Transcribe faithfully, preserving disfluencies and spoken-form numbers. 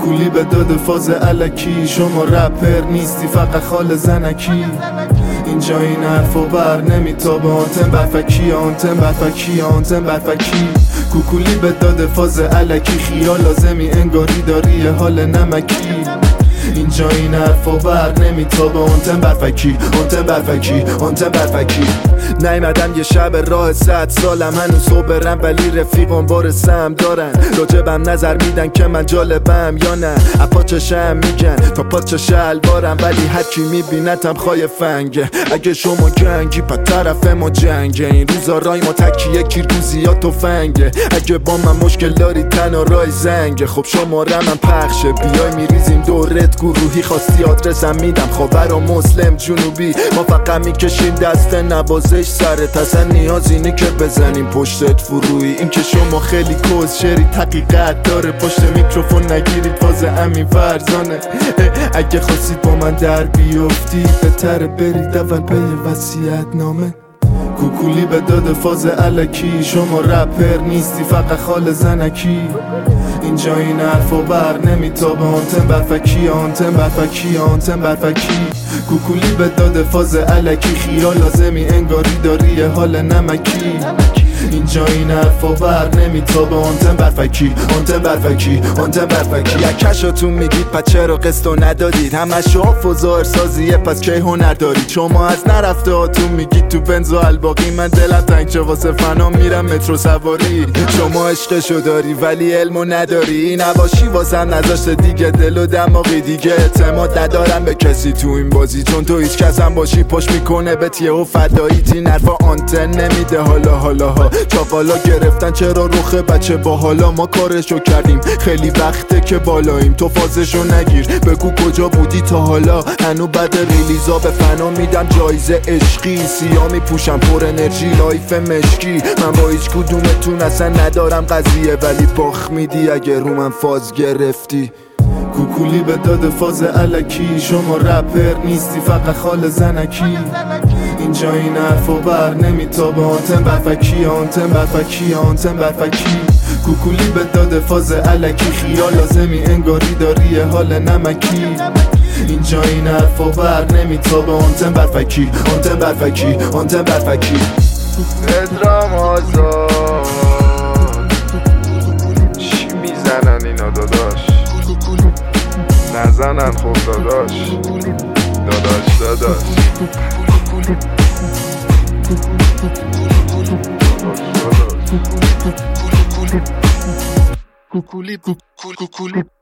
کوکولی به داد فاز الکی، شما رپر نیستی فقط خال زنکی. اینجا این حرفو بر نمیتابه، آنتن برفکی آنتن برفکی آنتن برفکی. کوکولی به داد فاز الکی، خیال لازمی انگاری داری حال نمکی. اینجا این حرفا بر نمیتابه، آنتن برفکی آنتن برفکی آنتن برفکی. نیمدم یه شب راه صد سالم، هنوز صبرم ولی رفیقم بار سم دارن. راجبم نظر میدن که من جالبم یا نه، اپا چشم میگن تا پاچه شلوارم، ولی هر کی میبینتم خواهی فنگه. اگه شما گنگی پا طرف ما جنگه، این روزا رای ما تکیه کیروزی یا توفنگه. اگه با من مشکل داری تنها رای زنگه، خب شماره من پخشه بیای میریزیم دورت گروهی. خواستی آدرسم میدم خاور و مسلم جنوبی، ما فقط میکشیم دست نوازش سرت، اصلا نیاز اینه که بزنیم پشتت فروی. این که شما خیلی کوز شری تحقیقت داره، پشت میکروفون نگیرید فاز امین فرزانه. اگه خواستید با من در بیفتی، بهتره برید اول پی وصیت نامه. کوکولی به داد فاز الکی، شما رپر نیستی فقط خال زنکی. اینجا این حرفا بر نمیتابه، آنتن برفکی آنتن برفکی آنتن برفکی. کوکولی به داد فاز الکی، خیال لازمی انگاری داری حال نمکی. اینجا این حرفا بر نمیتابه، آنتن برفکی آنتن برفکی آنتن برفکی. یکشاتون میگید پس چرا قسطو ندادید، همش حافظ و ارسازیه پس کی هنر دارید. شما از نرفته هاتون میگید تو بنز و الباقی، من دلم تنگ چه واسه فنا میرم مترو سواری. شما عشقشو داری ولی علمو نداری، نباشی واسم نذاشته دیگه دل و دماغی. دیگه اعتماد ندارم به کسی تو این بازی، چون تو هیچ کس هم باشی پشت میکنه به تیه و فدایی. این حرفا آنتن نمیده حالا حالا ها، چاقالا گرفتن چرا روخ بچه با حالا. ما کارشو کردیم خیلی وقته که بالاییم، تو فازشو نگیر بگو کجا بودی تا حالا. هنو بعد ریلیزا به فنا میدم جایزه عشقی، سیاه میپوشم پر انرژی لایف مشکی. من با هیچ کدومتون اصلا ندارم قضیه، ولی باخ میدی اگه رو من فاز گرفتی. کوکولی به داد فاز الکی، شما رپر نیستی فقط خال زنکی. اینجا این حرفا بر نمیتابه، آنتن برفکی آنتن برفکی آنتن برفکی. کوکولی به داد فاز الکی، خیال لازمی انگاری داری حال نمکی. اینجا این حرفا بر نمیتابه، آنتن برفکی آنتن برفکی آنتن برفکی. پدرام آزاد چی میزنن اینا داداش؟ نزنن خب داداش داداش داداش کوکولی کوکولی